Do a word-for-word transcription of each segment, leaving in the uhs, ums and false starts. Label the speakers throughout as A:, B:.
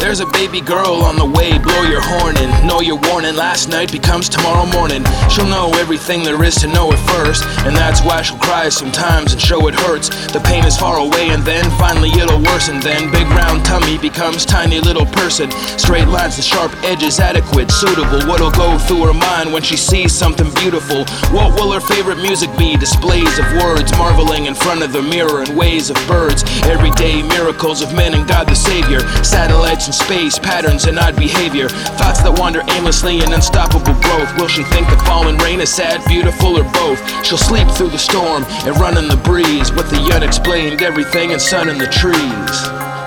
A: There's a baby girl on the way, blow your horn and know your warning. Last night becomes tomorrow morning. She'll know everything there is to know at first, and that's why she'll cry sometimes and show it hurts. The pain is far away and then finally it'll worsen. Then big round tummy becomes tiny little person. Straight lines and sharp edges adequate, suitable. What'll go through her mind when she sees something beautiful? What will her favorite music be? Displays of words marveling in front of the mirror and ways of birds. Everyday miracles of men and God the Savior. Satellites in space, patterns and odd behavior. Thoughts that wander aimlessly in unstoppable growth. Will she think the falling rain is sad, beautiful, or both? She'll sleep through the storm and run in the breeze with the unexplained everything and sun in the trees.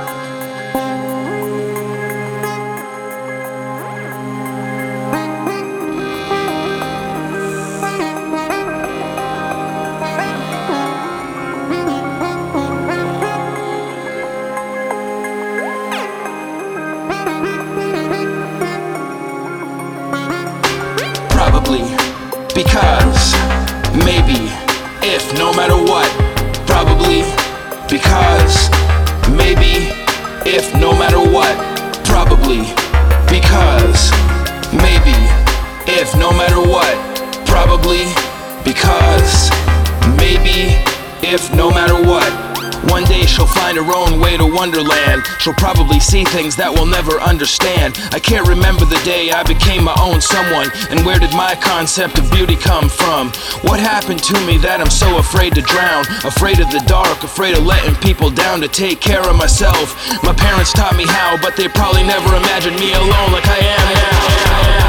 A: Probably, because, maybe, if, no matter what. Probably, because, maybe, if, no matter what. Probably, because, maybe, if, no matter what. Probably, because, maybe, if, no matter what. One day she'll find her own way to Wonderland. She'll probably see things that we'll never understand. I can't remember the day I became my own someone. And where did my concept of beauty come from? What happened to me that I'm so afraid to drown? Afraid of the dark, afraid of letting people down. To take care of myself, my parents taught me how, but they probably never imagined me alone like I am now.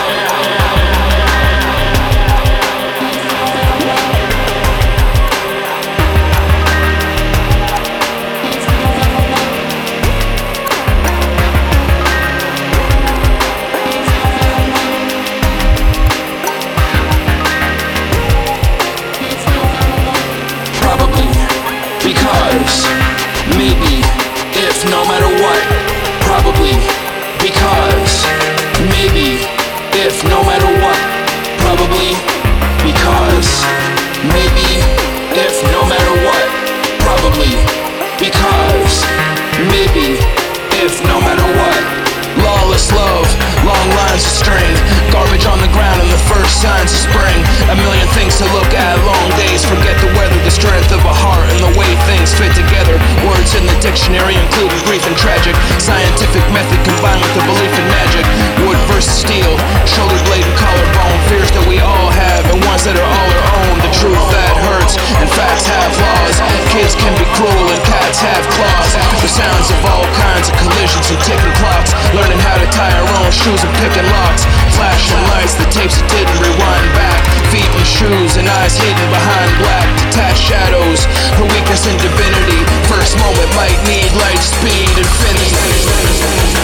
A: Because, maybe, if, no matter what. Probably, because, maybe, if, no matter what. Probably, because, maybe, if, no matter what. Probably, because, maybe, if, no matter what. Lawless love, long lines of string, garbage on the ground and the first signs of spring. A million things to look at, long days, forget the weather, the strength of a heart and the way things fit together. Words in the dictionary including brief and tragic. Scientific method combined with the belief in magic. Wood versus steel, shoulder blade and collarbone. Fears that we all have and ones that are all our own. The truth that hurts and facts have flaws. Kids can be cruel and cats have claws. The sounds of all kinds of collisions and ticking clocks. Learning how to tie our own shoes and picking locks. Flashing lights, the tapes that didn't rewind back. Feet in shoes and eyes hidden behind black. Detached shadows, her weakness in divinity. First moment might need light speed, infinity.